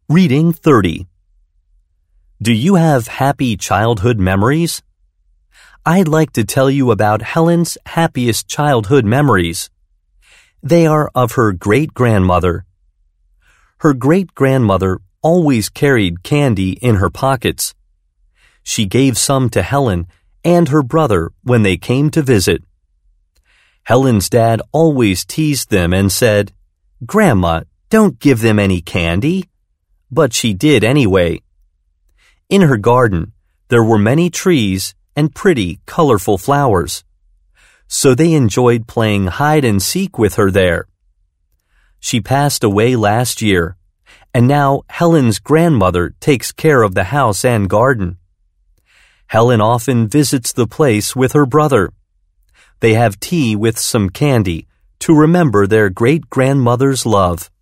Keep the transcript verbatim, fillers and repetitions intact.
Reading thirty. Do you have happy childhood memories? I'd like to tell you about Helen's happiest childhood memories. They are of her great-grandmother. Her great-grandmother always carried candy in her pockets. She gave some to Helen and her brother when they came to visit. Helen's dad always teased them and said, "Grandma, don't give them any candy." But she did anyway. In her garden, there were many trees and pretty, colorful flowers. So they enjoyed playing hide-and-seek with her there. She passed away last year, and now Helen's grandmother takes care of the house and garden. Helen often visits the place with her brother. They have tea with some candy to remember their great-grandmother's love.